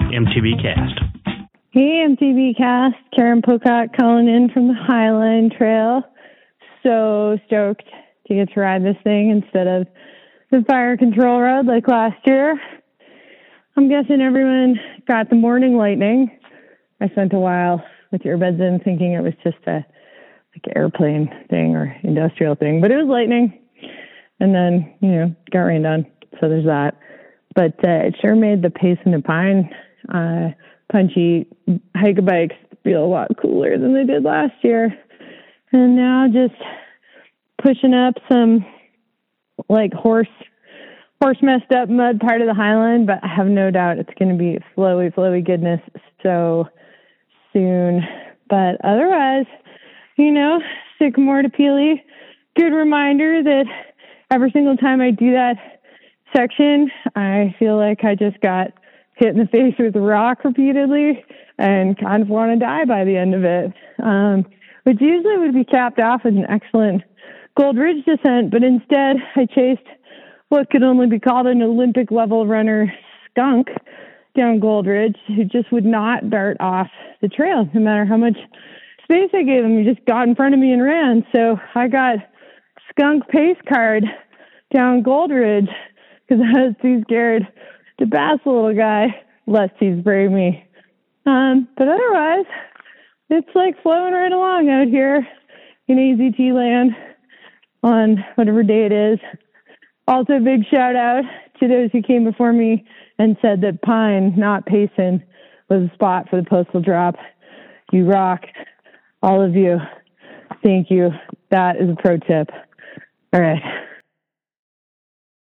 MTB Cast. Hey, MTB Cast. Karen Pocock calling in from the Highline Trail. So stoked to get to ride this thing instead of the fire control road like last year. I'm guessing everyone got the morning lightning. I spent a while with earbuds in thinking it was just a airplane thing or industrial thing, but it was lightning. And then, got rained on. So there's that. But it sure made the Pace and the Pine punchy hike-a-bikes feel a lot cooler than they did last year. And now just pushing up some horse messed up mud part of the Highline, but I have no doubt it's going to be flowy goodness so soon. But otherwise, Sycamore to Peely, good reminder that every single time I do that section, I feel like I just got hit in the face with a rock repeatedly and kind of want to die by the end of it, which usually would be capped off with an excellent Gold Ridge descent, but instead I chased what could only be called an Olympic level runner skunk down Gold Ridge, who just would not dart off the trail no matter how much space I gave him. He just got in front of me and ran. So I got skunk pace card down Gold Ridge because I was too scared to pass the little guy, lest he's brave me. But otherwise, it's flowing right along out here in AZT land on whatever day it is. Also, big shout out to those who came before me and said that Pine, not Payson, was a spot for the postal drop. You rock. All of you. Thank you. That is a pro tip. All right.